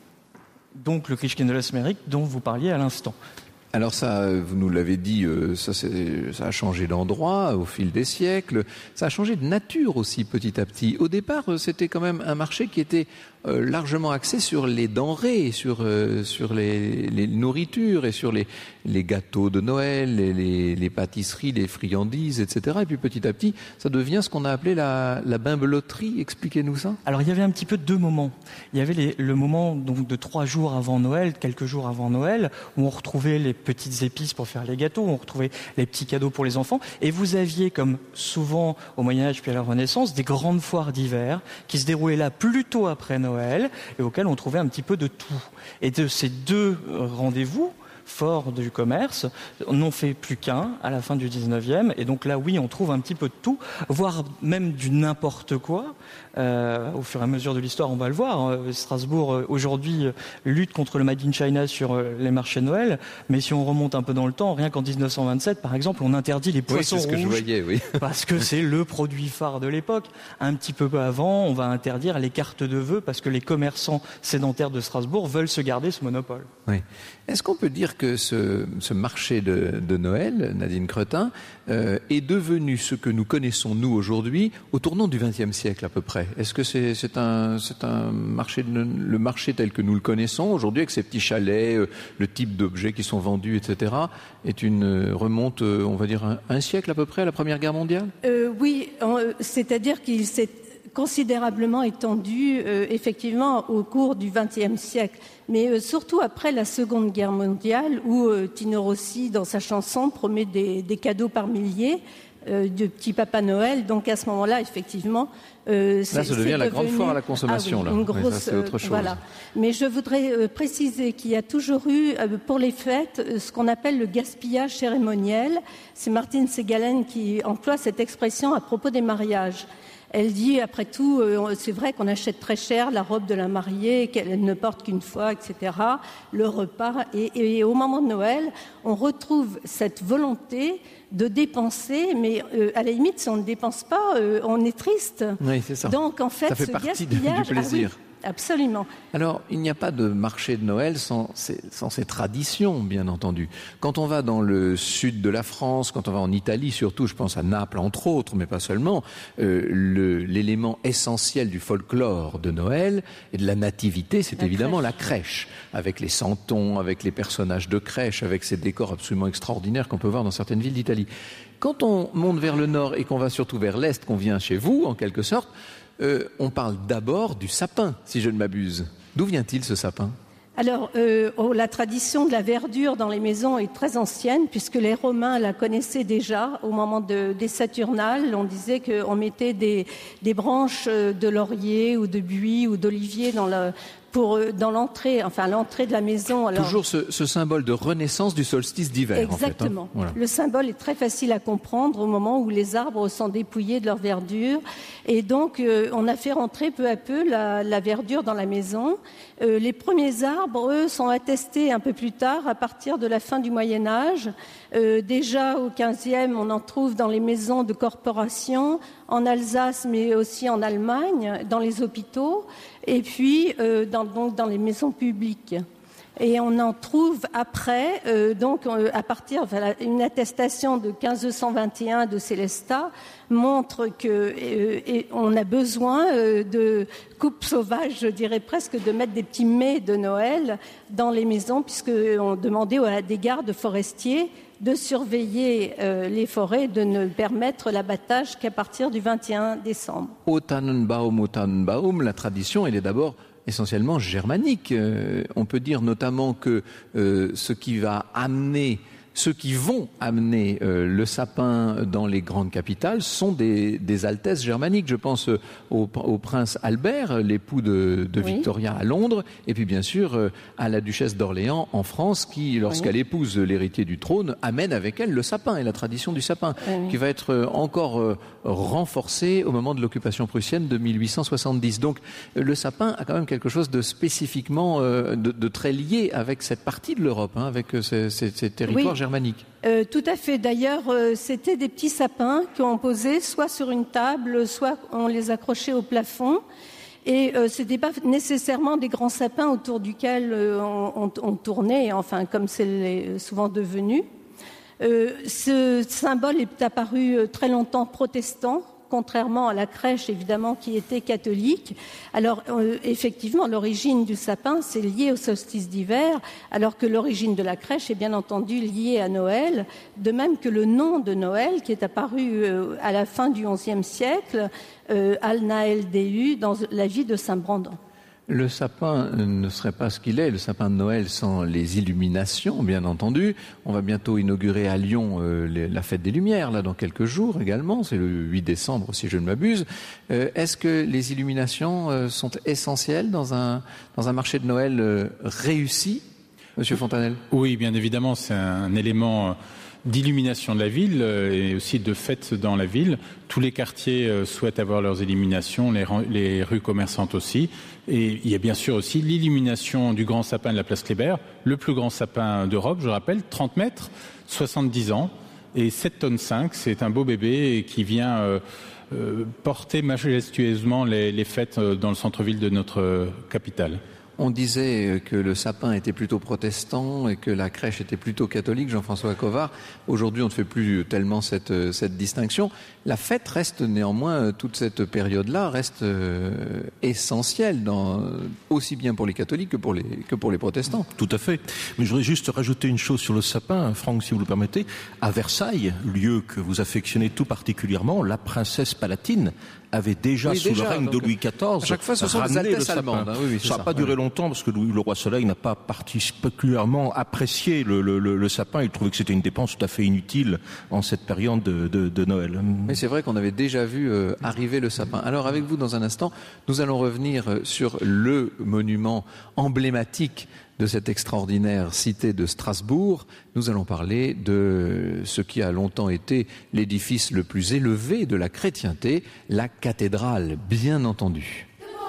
donc le Christkindlesmerk dont vous parliez à l'instant. Alors ça, vous nous l'avez dit, ça, c'est, ça a changé d'endroit au fil des siècles. Ça a changé de nature aussi petit à petit. Au départ, c'était quand même un marché qui était euh, largement axé sur les denrées, sur euh, sur les, les nourritures et sur les les gâteaux de Noël, les, les, les pâtisseries, les friandises, et cetera. Et puis petit à petit, ça devient ce qu'on a appelé la, la bimbeloterie. Expliquez-nous ça. Alors il y avait un petit peu deux moments. Il y avait les, le moment donc de trois jours avant Noël, quelques jours avant Noël, où on retrouvait les petites épices pour faire les gâteaux, on retrouvait les petits cadeaux pour les enfants. Et vous aviez, comme souvent au Moyen-Âge puis à la Renaissance, des grandes foires d'hiver qui se déroulaient là plutôt après Noël et auxquelles on trouvait un petit peu de tout. Et de ces deux rendez-vous forts du commerce, on n'en fait plus qu'un à la fin du dix-neuvième. Et donc là, oui, on trouve un petit peu de tout, voire même du n'importe quoi. Euh, au fur et à mesure de l'histoire, on va le voir. Strasbourg, aujourd'hui, lutte contre le Made in China sur les marchés de Noël. Mais si on remonte un peu dans le temps, rien qu'en dix-neuf cent vingt-sept, par exemple, on interdit les poissons oui, c'est ce rouges. Que je voyais, oui. Parce que c'est le produit phare de l'époque. Un petit peu avant, on va interdire les cartes de vœux parce que les commerçants sédentaires de Strasbourg veulent se garder ce monopole. Oui. Est-ce qu'on peut dire que ce, ce marché de, de Noël, Nadine Cretin, euh, est devenu ce que nous connaissons, nous, aujourd'hui, au tournant du vingtième siècle à peu près? Est-ce que c'est, c'est, un, c'est un marché, le marché tel que nous le connaissons aujourd'hui, avec ces petits chalets, euh, le type d'objets qui sont vendus, et cetera, est une euh, remonte, euh, on va dire, un, un siècle à peu près à la Première Guerre mondiale? euh, Oui, euh, c'est-à-dire qu'il s'est considérablement étendu, euh, effectivement, au cours du vingtième siècle. Mais euh, surtout après la Seconde Guerre mondiale, où euh, Tino Rossi, dans sa chanson, promet des, des cadeaux par milliers euh, de petit Papa Noël. Donc à ce moment-là, effectivement, euh, c'est, là, ça devient c'est la devenu... grande foire à la consommation. Ah oui, là. une grosse, oui, ça, c'est autre chose. Voilà. Mais je voudrais euh, préciser qu'il y a toujours eu, euh, pour les fêtes, euh, ce qu'on appelle le gaspillage cérémoniel. C'est Martine Segalen qui emploie cette expression à propos des mariages. Elle dit, après tout, euh, c'est vrai qu'on achète très cher la robe de la mariée, qu'elle ne porte qu'une fois, et cetera, le repas. Et, et au moment de Noël, on retrouve cette volonté de dépenser, mais euh, à la limite, si on ne dépense pas, euh, on est triste. Oui, c'est ça. Donc, en fait, ça fait ce partie gaspillage... du plaisir. Ah oui, absolument. Alors, il n'y a pas de marché de Noël sans ces, sans ces traditions, bien entendu. Quand on va dans le sud de la France, quand on va en Italie, surtout, je pense à Naples, entre autres, mais pas seulement, euh, le, l'élément essentiel du folklore de Noël et de la nativité, c'est la évidemment crèche. la crèche, avec les santons, avec les personnages de crèche, avec ces décors absolument extraordinaires qu'on peut voir dans certaines villes d'Italie. Quand on monte vers le nord et qu'on va surtout vers l'est, qu'on vient chez vous, en quelque sorte, Euh, on parle d'abord du sapin, si je ne m'abuse. D'où vient-il ce sapin ? Alors, euh, oh, la tradition de la verdure dans les maisons est très ancienne, puisque les Romains la connaissaient déjà au moment de, des Saturnales. On disait qu'on mettait des, des branches de laurier ou de buis ou d'olivier dans le... Pour, dans l'entrée, enfin l'entrée de la maison. Alors... Toujours ce, ce symbole de renaissance du solstice d'hiver. Exactement. En fait, hein. Voilà. Le symbole est très facile à comprendre au moment où les arbres sont dépouillés de leur verdure. Et donc, euh, on a fait rentrer peu à peu la, la verdure dans la maison. Euh, les premiers arbres, eux, sont attestés un peu plus tard, à partir de la fin du Moyen-Âge. Euh, déjà au quinzième, on en trouve dans les maisons de corporation, en Alsace, mais aussi en Allemagne, dans les hôpitaux, et puis euh, dans, donc dans les maisons publiques. Et on en trouve après, euh, donc euh, à partir, enfin, une attestation de quinze cent vingt et un de Célestat montre que euh, et on a besoin euh, de coupes sauvages, je dirais presque, de mettre des petits mets de Noël dans les maisons, puisqu'on demandait à des gardes forestiers de surveiller euh, les forêts, de ne permettre l'abattage qu'à partir du vingt et un décembre. Au Tannenbaum, au Tannenbaum, la tradition, elle est d'abord essentiellement germanique. Euh, on peut dire notamment que euh, ce qui va amener ceux qui vont amener euh, le sapin dans les grandes capitales sont des, des altesses germaniques. Je pense euh, au, au prince Albert, l'époux de, de oui. Victoria à Londres, et puis bien sûr euh, à la duchesse d'Orléans en France, qui, lorsqu'elle oui. épouse l'héritier du trône, amène avec elle le sapin et la tradition du sapin, oui. qui va être euh, encore euh, renforcée au moment de l'occupation prussienne de mille huit cent soixante-dix. Donc le sapin a quand même quelque chose de spécifiquement euh, de, de très lié avec cette partie de l'Europe, hein, avec euh, ces, ces, ces territoires oui. germaniques. Euh, tout à fait. D'ailleurs, euh, c'était des petits sapins qu'on posait soit sur une table, soit on les accrochait au plafond. Et euh, ce n'était pas nécessairement des grands sapins autour duquel euh, on, on, on tournait, enfin comme c'est souvent devenu. Euh, ce symbole est apparu très longtemps protestant, contrairement à la crèche, évidemment, qui était catholique. Alors, euh, effectivement, l'origine du sapin, c'est lié au solstice d'hiver, alors que l'origine de la crèche est bien entendu liée à Noël, de même que le nom de Noël, qui est apparu euh, à la fin du onzième siècle, euh, Al-Naël-Déhu, dans la vie de Saint-Brandon. Le sapin ne serait pas ce qu'il est, le sapin de Noël sans les illuminations, bien entendu. On va bientôt inaugurer à Lyon euh, les, la fête des Lumières, là, dans quelques jours également. C'est le huit décembre, si je ne m'abuse. Euh, est-ce que les illuminations euh, sont essentielles dans un, dans un marché de Noël euh, réussi, Monsieur Fontanelle? Oui, bien évidemment, c'est un élément d'illumination de la ville et aussi de fête dans la ville. Tous les quartiers souhaitent avoir leurs illuminations, les, les rues commerçantes aussi. Et il y a bien sûr aussi l'illumination du grand sapin de la place Kléber, le plus grand sapin d'Europe, je rappelle, trente mètres, soixante-dix ans et sept tonnes cinq. C'est un beau bébé qui vient euh, euh, porter majestueusement les, les fêtes dans le centre-ville de notre capitale. On disait que le sapin était plutôt protestant et que la crèche était plutôt catholique, Jean-François Covard. Aujourd'hui, on ne fait plus tellement cette, cette distinction. La fête reste néanmoins, toute cette période-là, reste euh, essentielle, dans, aussi bien pour les catholiques que pour les, que pour les protestants. Tout à fait. Mais je voudrais juste rajouter une chose sur le sapin, Franck, si vous le permettez. À Versailles, lieu que vous affectionnez tout particulièrement, la princesse palatine avait déjà, oui, sous déjà, le règne de Louis quatorze, à chaque fois, ce sont des altesses allemandes. Hein, oui, oui, ça n'a pas duré oui. longtemps parce que Louis, le roi Soleil n'a pas particulièrement apprécié le, le, le, le sapin. Il trouvait que c'était une dépense tout à fait inutile en cette période de, de, de Noël. Mais c'est vrai qu'on avait déjà vu euh, arriver le sapin. Alors avec vous, dans un instant, nous allons revenir sur le monument emblématique de cette extraordinaire cité de Strasbourg. Nous allons parler de ce qui a longtemps été l'édifice le plus élevé de la chrétienté, la cathédrale, bien entendu.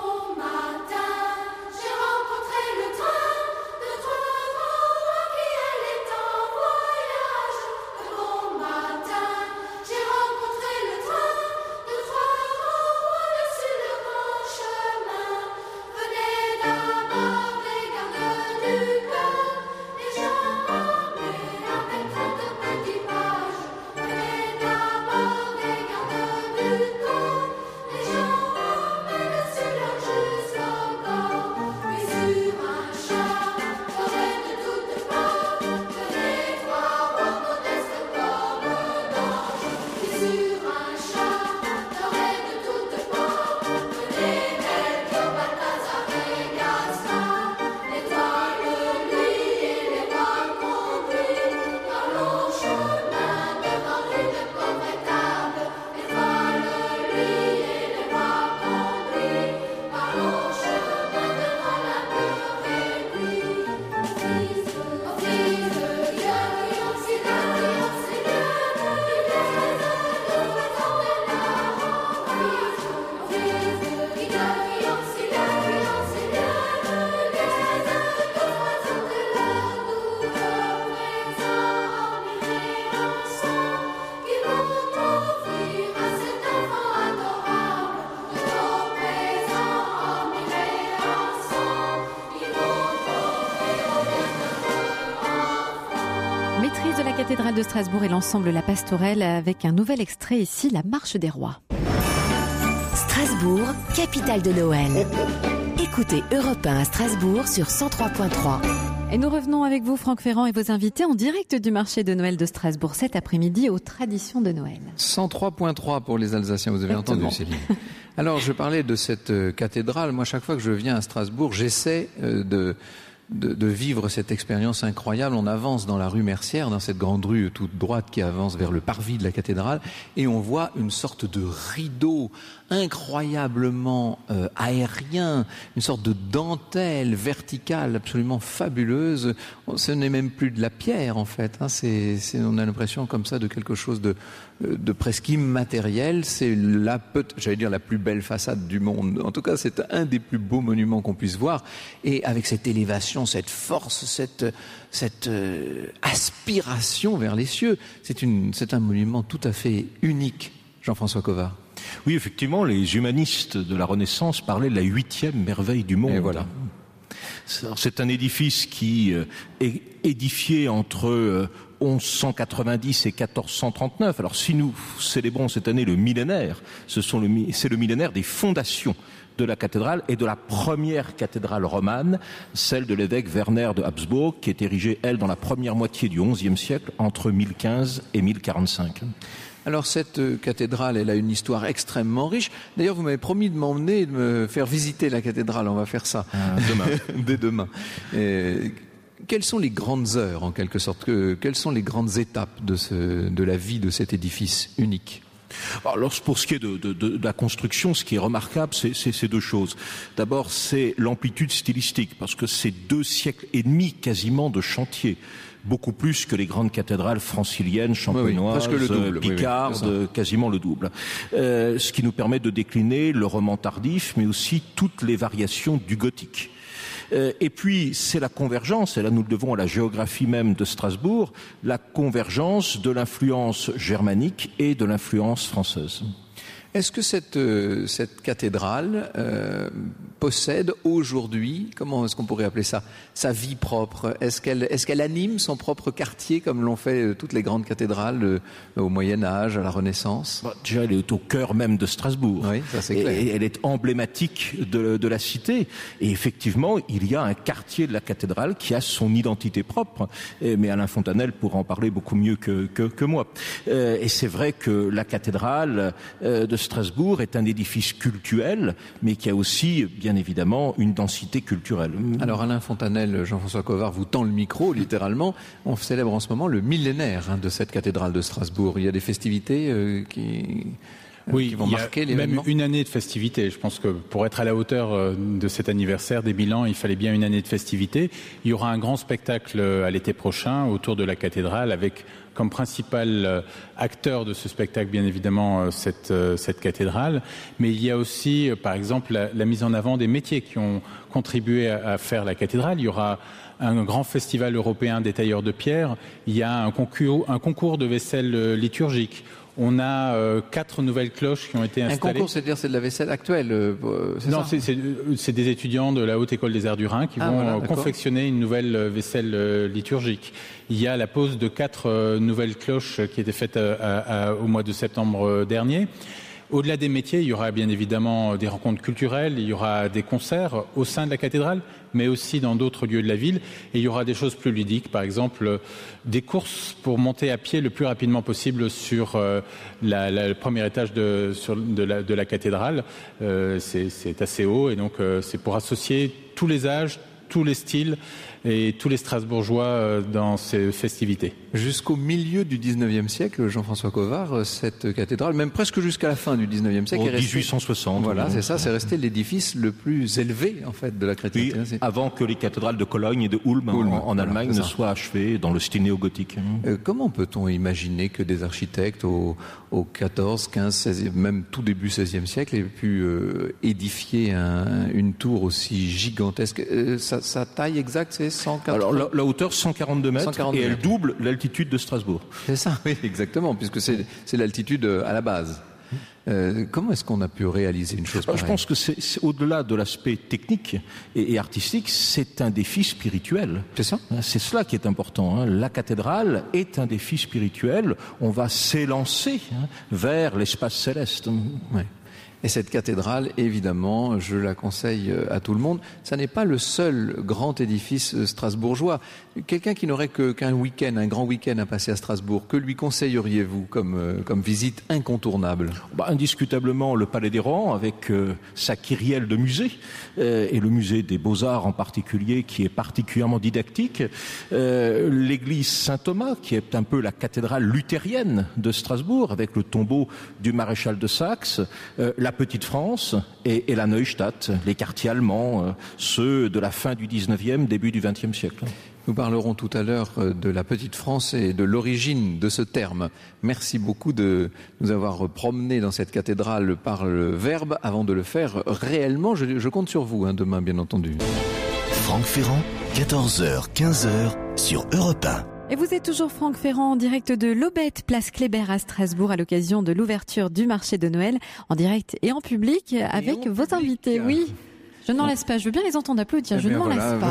Cathédrale de Strasbourg et l'ensemble La Pastorelle avec un nouvel extrait ici, la Marche des Rois. Strasbourg, capitale de Noël. Écoutez Europe un à Strasbourg sur cent trois point trois. Et nous revenons avec vous, Franck Ferrand, et vos invités en direct du marché de Noël de Strasbourg cet après-midi aux traditions de Noël. cent trois point trois pour les Alsaciens, vous avez Exactement. entendu, Céline. Alors, je parlais de cette cathédrale. Moi, chaque fois que je viens à Strasbourg, j'essaie de... de, de vivre cette expérience incroyable. On avance dans la rue Mercière, dans cette grande rue toute droite qui avance vers le parvis de la cathédrale, et on voit une sorte de rideau incroyablement euh, aérien, une sorte de dentelle verticale absolument fabuleuse. Ce n'est même plus de la pierre en fait, hein. c'est, c'est, on a l'impression comme ça de quelque chose de, de presque immatériel. C'est la, j'allais dire la plus belle façade du monde. En tout cas, c'est un des plus beaux monuments qu'on puisse voir. Et avec cette élévation, cette force, cette, cette euh, aspiration vers les cieux, c'est, une, c'est un monument tout à fait unique. Jean-François Covard. Oui, effectivement, les humanistes de la Renaissance parlaient de la huitième merveille du monde. Et voilà. C'est un édifice qui est édifié entre onze cent quatre-vingt-dix et quatorze cent trente-neuf. Alors si nous célébrons cette année le millénaire, ce sont le, c'est le millénaire des fondations de la cathédrale et de la première cathédrale romane, celle de l'évêque Werner de Habsbourg, qui est érigée, elle, dans la première moitié du onzième siècle, entre mille quinze et mille quarante-cinq. Alors cette cathédrale, elle a une histoire extrêmement riche. D'ailleurs, vous m'avez promis de m'emmener et de me faire visiter la cathédrale. On va faire ça euh, demain. Dès demain. Et quelles sont les grandes heures, en quelque sorte que, quelles sont les grandes étapes de, ce, de la vie de cet édifice unique? Alors, pour ce qui est de, de, de, de la construction, ce qui est remarquable, c'est, c'est, c'est deux choses. D'abord, c'est l'amplitude stylistique, parce que c'est deux siècles et demi quasiment de chantier. Beaucoup plus que les grandes cathédrales franciliennes, champenoises, oui, oui, picardes, oui, oui, quasiment le double. Euh, ce qui nous permet de décliner le roman tardif, mais aussi toutes les variations du gothique. Euh, et puis, c'est la convergence, et là nous le devons à la géographie même de Strasbourg, la convergence de l'influence germanique et de l'influence française. Est-ce que cette, euh, cette cathédrale euh, possède aujourd'hui, comment est-ce qu'on pourrait appeler ça, sa vie propre? Est-ce qu'elle, est-ce qu'elle anime son propre quartier comme l'ont fait euh, toutes les grandes cathédrales euh, au Moyen-Âge, à la Renaissance? Bah, déjà, elle est au cœur même de Strasbourg. Oui, ça c'est clair. Et, et elle est emblématique de, de la cité. Et effectivement, il y a un quartier de la cathédrale qui a son identité propre. Et, mais Alain Fontanelle pourra en parler beaucoup mieux que, que, que moi. Euh, et c'est vrai que la cathédrale euh, de Strasbourg est un édifice cultuel, mais qui a aussi, bien évidemment, une densité culturelle. Alors Alain Fontanelle, Jean-François Covard vous tend le micro, littéralement. On célèbre en ce moment le millénaire hein, de cette cathédrale de Strasbourg. Il y a des festivités euh, qui... Oui, qui vont il y marquer a l'événement. même une année de festivités. Je pense que pour être à la hauteur de cet anniversaire des mille ans, il fallait bien une année de festivités. Il y aura un grand spectacle à l'été prochain autour de la cathédrale avec comme principal acteur de ce spectacle, bien évidemment, cette, cette cathédrale. Mais il y a aussi, par exemple, la, la mise en avant des métiers qui ont contribué à, à faire la cathédrale. Il y aura un grand festival européen des tailleurs de pierre. Il y a un concours, un concours de vaisselle liturgique. On a euh, quatre nouvelles cloches qui ont été installées. Un concours, c'est-à-dire c'est de la vaisselle actuelle, euh, c'est Non, ça c'est, c'est, c'est des étudiants de la Haute École des Arts du Rhin qui ah, vont voilà, confectionner une nouvelle vaisselle euh, liturgique. Il y a la pose de quatre euh, nouvelles cloches qui étaient faites euh, à, à, au mois de septembre euh, dernier. Au-delà des métiers, il y aura bien évidemment des rencontres culturelles, il y aura des concerts au sein de la cathédrale, mais aussi dans d'autres lieux de la ville. Et il y aura des choses plus ludiques, par exemple des courses pour monter à pied le plus rapidement possible sur euh, la, la, le premier étage de, sur, de, la, de la cathédrale. Euh, c'est, c'est assez haut et donc euh, c'est pour associer tous les âges, tous les styles et tous les Strasbourgeois dans ces festivités. Jusqu'au milieu du dix-neuvième siècle, Jean-François Covard, cette cathédrale, même presque jusqu'à la fin du dix-neuvième siècle, au dix-huit cent soixante. Voilà, oui. c'est ça, c'est resté l'édifice le plus élevé en fait de la chrétienté. Oui, avant que les cathédrales de Cologne et de Ulm, Ulm en, en voilà, Allemagne ne soient achevées dans le style néo-gothique. Euh, comment peut-on imaginer que des architectes au, au quatorze, quinze, seize, même tout début seizième siècle aient pu euh, édifier un, une tour aussi gigantesque? euh, sa, sa taille exacte, c'est cent quatre... Alors la, la hauteur cent quarante-deux mètres, cent quarante-deux et elle double l'altitude de Strasbourg. C'est ça, oui, exactement, puisque c'est, c'est l'altitude à la base. Euh, comment est-ce qu'on a pu réaliser une chose pareille? Je pense que c'est, c'est au-delà de l'aspect technique et, et artistique, c'est un défi spirituel. C'est ça. C'est cela qui est important. Hein. La cathédrale est un défi spirituel. On va s'élancer hein, vers l'espace céleste. Ouais. Et cette cathédrale, évidemment, je la conseille à tout le monde. Ça n'est pas le seul grand édifice strasbourgeois. Quelqu'un qui n'aurait que, qu'un week-end, un grand week-end à passer à Strasbourg, que lui conseilleriez-vous comme, comme visite incontournable? Bah, indiscutablement le Palais des Rangs avec euh, sa kyrielle de musées euh, et le musée des Beaux-Arts en particulier qui est particulièrement didactique. Euh, l'église Saint-Thomas qui est un peu la cathédrale luthérienne de Strasbourg avec le tombeau du maréchal de Saxe. Euh, la Petite France et, et la Neustadt, les quartiers allemands, euh, ceux de la fin du dix-neuvième, début du vingtième siècle. Nous parlerons tout à l'heure de la Petite France et de l'origine de ce terme. Merci beaucoup de nous avoir promenés dans cette cathédrale par le verbe avant de le faire réellement. Je, je compte sur vous, hein, demain, bien entendu. Franck Ferrand, quatorze heures, quinze heures, sur Europe un. Et vous êtes toujours Franck Ferrand en direct de l'Aubette, place Kléber à Strasbourg à l'occasion de l'ouverture du marché de Noël, en direct et en public avec en vos public. invités. Oui, je n'en laisse pas, je veux bien les entendre applaudir, Eh je ne bien, m'en voilà. laisse pas.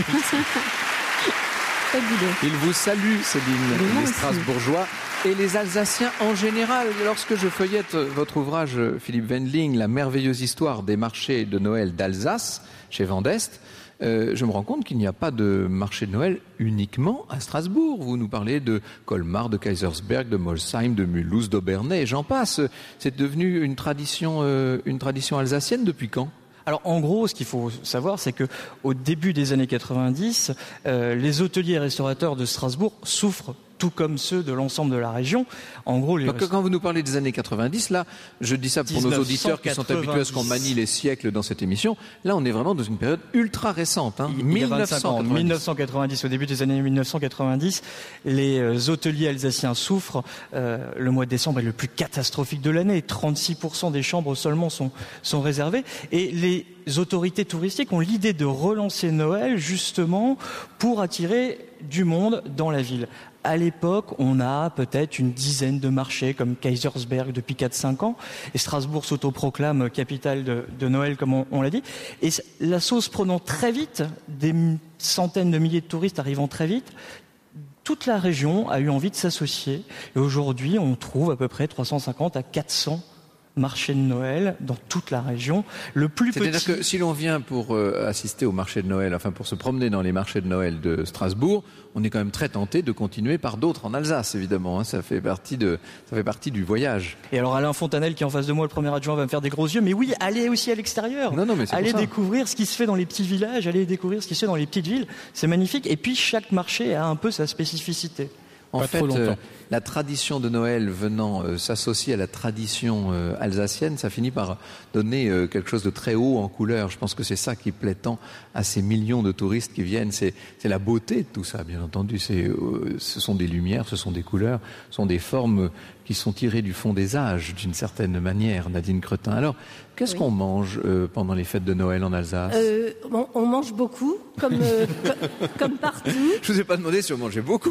Fabuleux. Il vous salue, Céline, moi les aussi. Strasbourgeois et les Alsaciens en général. Lorsque je feuillette votre ouvrage, Philippe Wendling, La merveilleuse histoire des marchés de Noël d'Alsace, chez Vendeste, Euh, je me rends compte qu'il n'y a pas de marché de Noël uniquement à Strasbourg. Vous nous parlez de Colmar, de Kaisersberg, de Molsheim, de Mulhouse, d'Obernai, et j'en passe. C'est devenu une tradition, euh, une tradition alsacienne depuis quand ? Alors en gros, ce qu'il faut savoir, c'est que au début des années quatre-vingt-dix, euh, les hôteliers et restaurateurs de Strasbourg souffrent tout comme ceux de l'ensemble de la région. En gros, les Donc, rest... quand vous nous parlez des années quatre-vingt-dix, là, je dis ça pour nos auditeurs qui sont habitués à ce qu'on manie les siècles dans cette émission. Là, on est vraiment dans une période ultra récente, hein. Il y a vingt-cinq ans, mille neuf cent quatre-vingt-dix. mille neuf cent quatre-vingt-dix, au début des années mille neuf cent quatre-vingt-dix, les euh, hôteliers alsaciens souffrent. Euh, le mois de décembre est le plus catastrophique de l'année. trente-six pour cent des chambres seulement sont, sont réservées. Et les autorités touristiques ont l'idée de relancer Noël justement pour attirer du monde dans la ville. À l'époque, on a peut-être une dizaine de marchés comme Kaisersberg depuis quatre cinq ans. Et Strasbourg s'autoproclame capitale de, de Noël, comme on, on l'a dit. Et la sauce prenant très vite, des centaines de milliers de touristes arrivant très vite, toute la région a eu envie de s'associer. Et aujourd'hui, on trouve à peu près trois cent cinquante à quatre cents marché de Noël dans toute la région. Le plus petit... C'est-à-dire que si l'on vient pour euh, assister au marché de Noël, enfin pour se promener dans les marchés de Noël de Strasbourg, on est quand même très tenté de continuer par d'autres en Alsace, évidemment. Hein, ça fait partie de, ça fait partie du voyage. Et alors Alain Fontanel, qui est en face de moi, le premier adjoint, va me faire des gros yeux. Mais oui, allez aussi à l'extérieur. Non, non, mais c'est allez pour ça. découvrir ce qui se fait dans les petits villages, allez découvrir ce qui se fait dans les petites villes. C'est magnifique. Et puis chaque marché a un peu sa spécificité. En Pas fait, trop longtemps. euh, la tradition de Noël venant euh, s'associer à la tradition euh, alsacienne, ça finit par donner euh, quelque chose de très haut en couleur. Je pense que c'est ça qui plaît tant à ces millions de touristes qui viennent. C'est, c'est la beauté de tout ça, bien entendu. C'est, euh, ce sont des lumières, ce sont des couleurs, ce sont des formes qui sont tirées du fond des âges, d'une certaine manière, Nadine Cretin. Alors, qu'est-ce Oui. qu'on mange euh, pendant les fêtes de Noël en Alsace Euh, on, on mange beaucoup, comme, euh, co- comme partout. Je vous ai pas demandé si on mangeait beaucoup.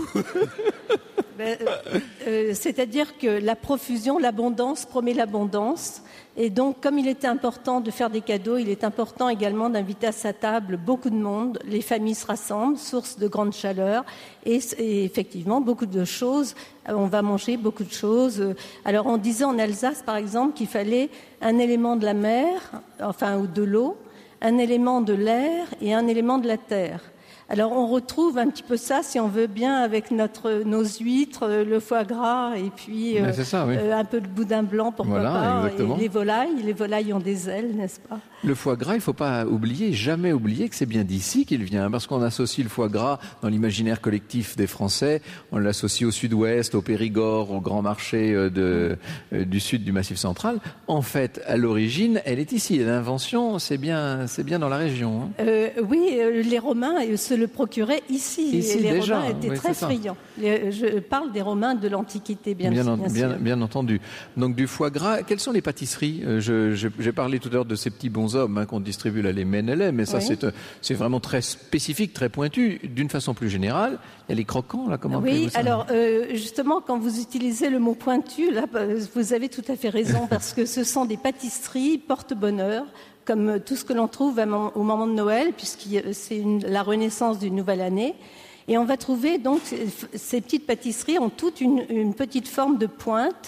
Ben, euh, euh, c'est-à-dire que la profusion, l'abondance promet l'abondance. Et donc, comme il était important de faire des cadeaux, il est important également d'inviter à sa table beaucoup de monde. Les familles se rassemblent, source de grande chaleur. Et, et effectivement, beaucoup de choses. On va manger beaucoup de choses. Alors, on disait en Alsace, par exemple, qu'il fallait un élément de la mer, enfin, ou de l'eau, un élément de l'air et un élément de la terre. Alors on retrouve un petit peu ça, si on veut bien, avec notre, nos huîtres, le foie gras et puis Ben, euh, c'est ça, oui. euh, un peu de boudin blanc, pourquoi Voilà, pas, exactement. et les volailles. Les volailles ont des ailes, n'est-ce pas? Le foie gras, il ne faut pas oublier, jamais oublier que c'est bien d'ici qu'il vient, parce qu'on associe le foie gras dans l'imaginaire collectif des Français, on l'associe au sud-ouest, au Périgord, au grand marché euh, de, euh, du sud du Massif central. En fait, à l'origine, elle est ici. L'invention, c'est bien, c'est bien dans la région. Hein. Euh, oui, euh, les Romains euh, se le procuraient ici. Ici, et les déjà, Romains étaient oui, très c'est ça. friands. Les- je parle des Romains de l'Antiquité, bien, Bien, bien, en- sûr. bien, bien entendu. Donc du foie gras, quelles sont les pâtisseries Euh, je, je- J'ai parlé tout à l'heure de ces petits bonshommes hein, qu'on distribue là, les M N L M, mais ça Oui. c'est, euh, c'est vraiment très spécifique, très pointu. D'une façon plus générale, il y a les croquants, là, comment Oui, appelez-vous ça alors euh, justement, quand vous utilisez le mot pointu, là, vous avez tout à fait raison, parce que ce sont des pâtisseries porte-bonheur, comme tout ce que l'on trouve au moment de Noël, puisque c'est une- la renaissance d'une nouvelle année. Et on va trouver donc ces, ces petites pâtisseries ont toute une, une petite forme de pointe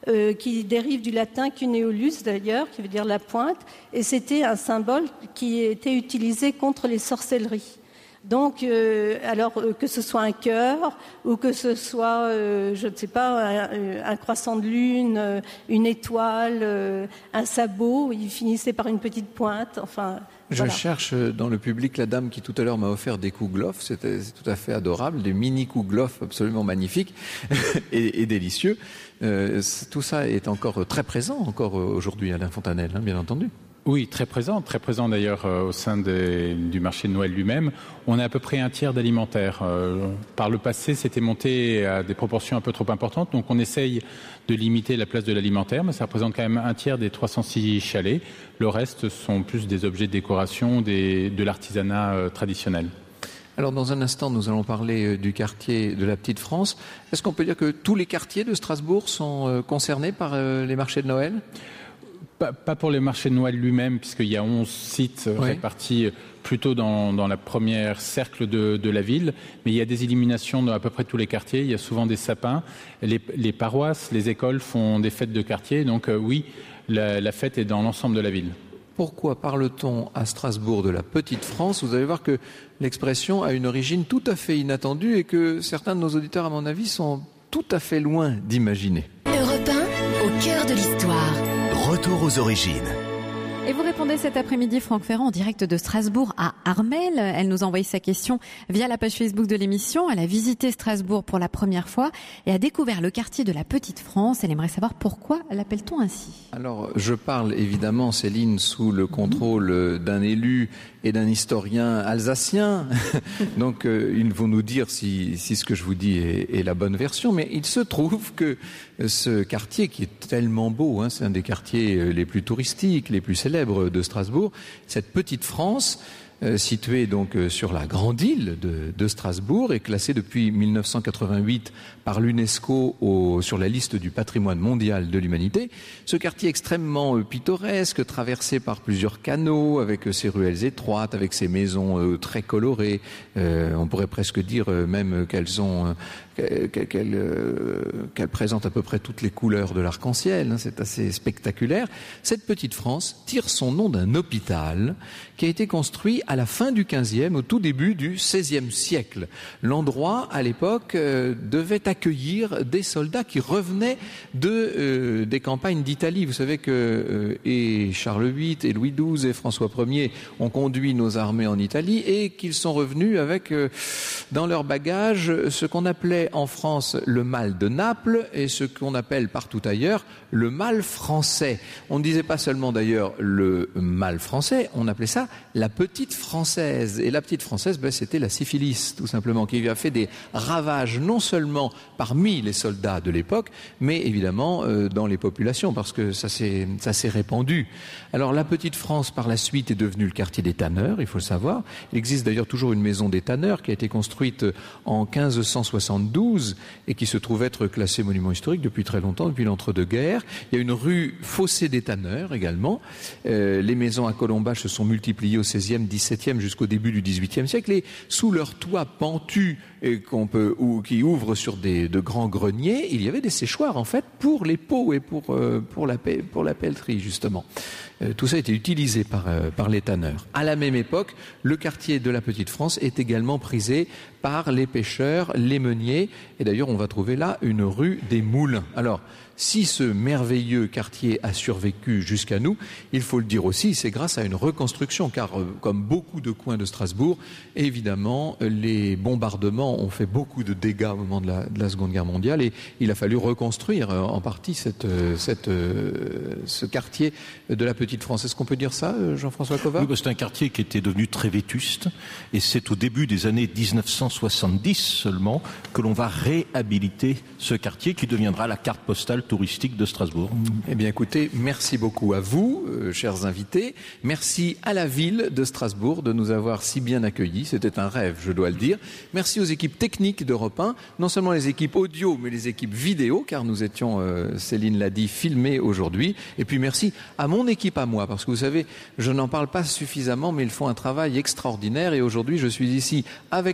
euh, qui dérive du latin cuneolus d'ailleurs, qui veut dire la pointe, et c'était un symbole qui était utilisé contre les sorcelleries. Donc, euh, alors euh, que ce soit un cœur ou que ce soit, euh, je ne sais pas, un, un croissant de lune, euh, une étoile, euh, un sabot, il finissait par une petite pointe. Enfin, je voilà. cherche dans le public la dame qui tout à l'heure m'a offert des kouglof, c'était c'est tout à fait adorable, des mini kouglof absolument magnifiques et, et délicieux. Euh, tout ça est encore très présent encore aujourd'hui Alain Fontanelle, hein, bien entendu. Oui, très présent, très présent d'ailleurs euh, au sein des, du marché de Noël lui-même. On a à peu près un tiers d'alimentaire. Euh, par le passé, c'était monté à des proportions un peu trop importantes, donc on essaye de limiter la place de l'alimentaire, mais ça représente quand même un tiers des trois cent six chalets. Le reste sont plus des objets de décoration, des, de l'artisanat euh, traditionnel. Alors dans un instant, nous allons parler du quartier de la Petite France. Est-ce qu'on peut dire que tous les quartiers de Strasbourg sont euh, concernés par euh, les marchés de Noël ? Pas, pas pour le marché de Noël lui-même, puisqu'il y a onze sites oui. répartis plutôt dans, dans la première cercle de, de la ville, mais il y a des illuminations dans à peu près tous les quartiers, il y a souvent des sapins, les, les paroisses, les écoles font des fêtes de quartier, donc euh, oui, la, la fête est dans l'ensemble de la ville. Pourquoi parle-t-on à Strasbourg de la Petite France ? Vous allez voir que l'expression a une origine tout à fait inattendue et que certains de nos auditeurs, à mon avis, sont tout à fait loin d'imaginer. Europe un, au cœur de l'histoire. Retour aux origines. Et vous répondez cet après-midi, Franck Ferrand, en direct de Strasbourg à Armelle. Elle nous a envoyé sa question via la page Facebook de l'émission. Elle a visité Strasbourg pour la première fois et a découvert le quartier de la Petite France. Elle aimerait savoir pourquoi l'appelle-t-on ainsi. Alors, je parle évidemment, Céline, sous le contrôle d'un élu et d'un historien alsacien. Donc, euh, ils vont nous dire si, si ce que je vous dis est, est la bonne version. Mais il se trouve que ce quartier, qui est tellement beau, hein, c'est un des quartiers les plus touristiques, les plus célèbres de Strasbourg, cette Petite France, euh, située donc euh, sur la grande île de, de Strasbourg, est classée depuis mille neuf cent quatre-vingt-huit par l'UNESCO au, sur la liste du patrimoine mondial de l'humanité. Ce quartier extrêmement euh, pittoresque, traversé par plusieurs canaux, avec euh, ses ruelles étroites, avec ses maisons euh, très colorées, euh, on pourrait presque dire euh, même qu'elles ont... Euh, qu'elles qu'elle, euh, qu'elle présente à peu près toutes les couleurs de l'arc-en-ciel, hein, c'est assez spectaculaire. Cette Petite France tire son nom d'un hôpital qui a été construit à la fin du quinzième, au tout début du seizième siècle. L'endroit, à l'époque, euh, devait accueillir des soldats qui revenaient de, euh, des campagnes d'Italie. Vous savez que euh, et Charles huit, et Louis douze, et François Ier ont conduit nos armées en Italie et qu'ils sont revenus avec euh, dans leur bagage ce qu'on appelait en France le mal de Naples et ce qu'on appelle partout ailleurs le mal français. On ne disait pas seulement d'ailleurs le mal français, on appelait ça la petite française. Et la petite française, ben, c'était la syphilis, tout simplement, qui a fait des ravages non seulement parmi les soldats de l'époque, mais évidemment euh, dans les populations, parce que ça s'est, ça s'est répandu. Alors la Petite France, par la suite, est devenue le quartier des tanneurs, il faut le savoir. Il existe d'ailleurs toujours une maison des tanneurs qui a été construite en quinze cent soixante-douze et qui se trouve être classée monument historique depuis très longtemps, depuis l'entre-deux-guerres. Il y a une rue Fossé des Tanneurs également. Euh, les maisons à colombage se sont multipliées au seizième, dix-septième jusqu'au début du dix-huitième siècle et sous leur toit pentu et qu'on peut, ou qui ouvre sur des, de grands greniers, il y avait des séchoirs en fait pour les pots et pour, euh, pour, la, pour la pelleterie justement. Euh, tout ça a été utilisé par, euh, par les tanneurs. À la même époque, le quartier de la Petite France est également prisé par les pêcheurs, les meuniers, et d'ailleurs on va trouver là une rue des Moulins. Alors, si ce merveilleux quartier a survécu jusqu'à nous, il faut le dire aussi, c'est grâce à une reconstruction, car euh, comme beaucoup de coins de Strasbourg, évidemment, les bombardements ont fait beaucoup de dégâts au moment de la, de la Seconde Guerre mondiale, et il a fallu reconstruire euh, en partie cette, cette, euh, ce quartier de la Petite France. Est-ce qu'on peut dire ça, Jean-François Cova ? Oui, c'est un quartier qui était devenu très vétuste, et c'est au début des années dix-neuf cent soixante-dix seulement que l'on va réhabiliter ce quartier qui deviendra la carte postale touristique de Strasbourg. Eh bien écoutez, merci beaucoup à vous, euh, chers invités. Merci à la ville de Strasbourg de nous avoir si bien accueillis. C'était un rêve, je dois le dire. Merci aux équipes techniques d'Europe un, non seulement les équipes audio, mais les équipes vidéo, car nous étions, euh, Céline l'a dit, filmés aujourd'hui. Et puis merci à mon équipe à moi, parce que vous savez, je n'en parle pas suffisamment, mais ils font un travail extraordinaire. Et aujourd'hui, je suis ici avec Lorena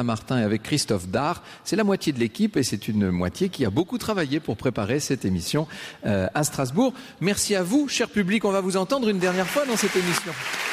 Martin et avec Christophe Dard. C'est la moitié de l'équipe et c'est une moitié qui a beaucoup travaillé pour préparer cette émission euh, à Strasbourg. Merci à vous, cher public. On va vous entendre une dernière fois dans cette émission.